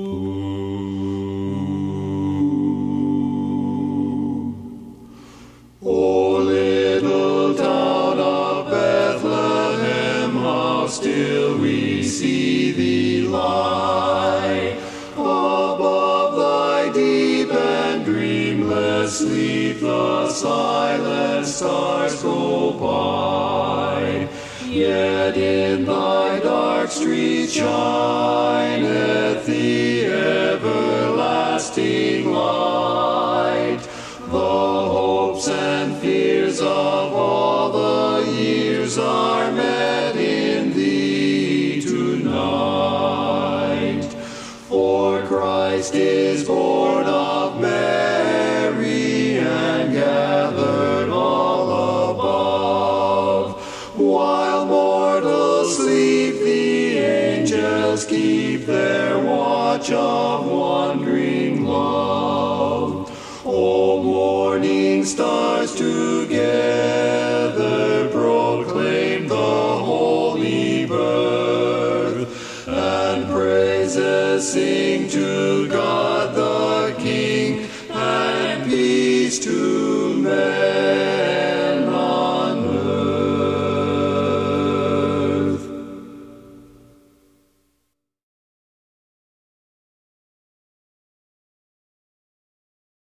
O little town of Bethlehem, how still we see thee lie above thy deep and dreamless sleep. The silent stars go by, yet in thy dark streets shineth the everlasting light. The hopes and fears of all the years are met in thee tonight. For Christ is born of Mary and gathered all above. While mortals sleep, the angels keep their watch of wondering love. O morning stars together proclaim the holy birth, and praises sing to God.